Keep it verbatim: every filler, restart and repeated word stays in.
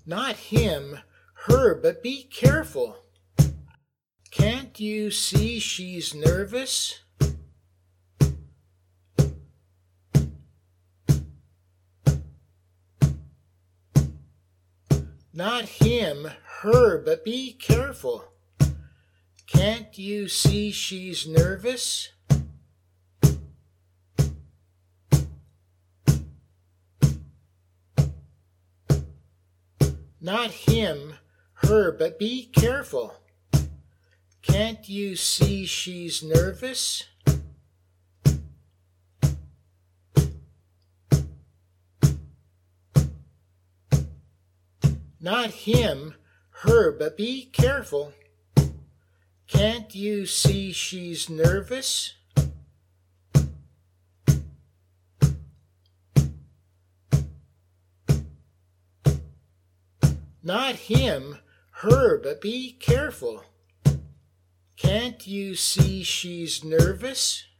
Not him, her, but be careful. Can't you see she's nervous? Not him, her, but be careful. Can't you see she's nervous? Not him, her, but be careful. Can't you see she's nervous? Not him, her, but be careful. Can't you see she's nervous? Not him, her, but be careful. Can't you see she's nervous?